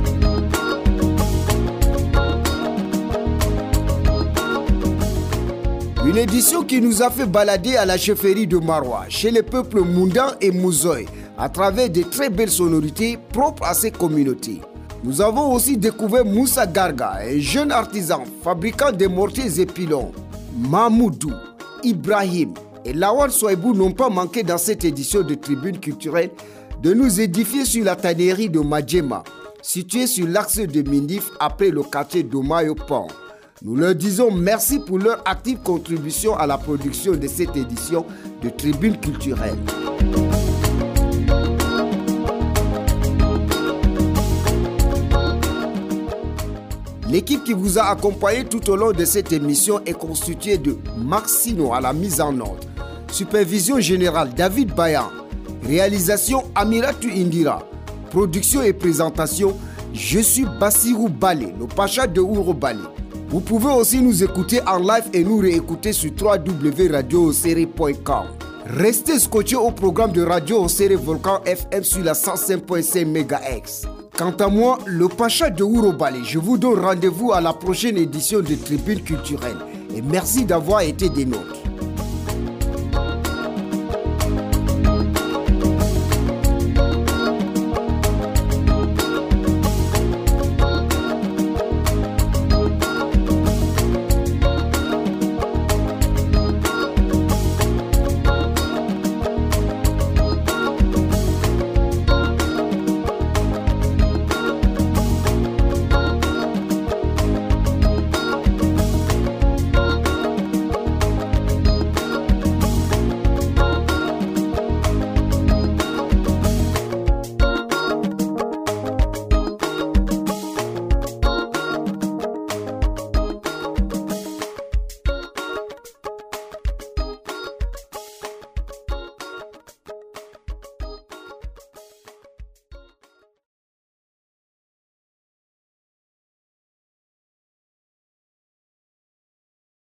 Une édition qui nous a fait balader à la chefferie de Marwa, chez les peuples Moundan et Mouzoy, à travers de très belles sonorités propres à ces communautés. Nous avons aussi découvert Moussa Garga, un jeune artisan fabricant des mortiers et pilons. Mamoudou, Ibrahim et Lawan Souaibou n'ont pas manqué dans cette édition de Tribune culturelle de nous édifier sur la tannerie de Madjema, située sur l'axe de Mindif après le quartier d'Omayo Pont. Nous leur disons merci pour leur active contribution à la production de cette édition de Tribune culturelle. L'équipe qui vous a accompagné tout au long de cette émission est constituée de Maxino à la mise en ordre, supervision générale David Bayan, réalisation Amiratou Indira, production et présentation, je suis Bassirou Balé, le Pacha de Ouro Balé. Vous pouvez aussi nous écouter en live et nous réécouter sur w w w point radio hosere point com. Restez scotchés au programme de Radio Hosere Volcan F M sur la cent cinq virgule cinq mégahertz. Quant à moi, le Pacha de Ouro Balé, je vous donne rendez-vous à la prochaine édition de Tribune culturelle. Et merci d'avoir été des nôtres.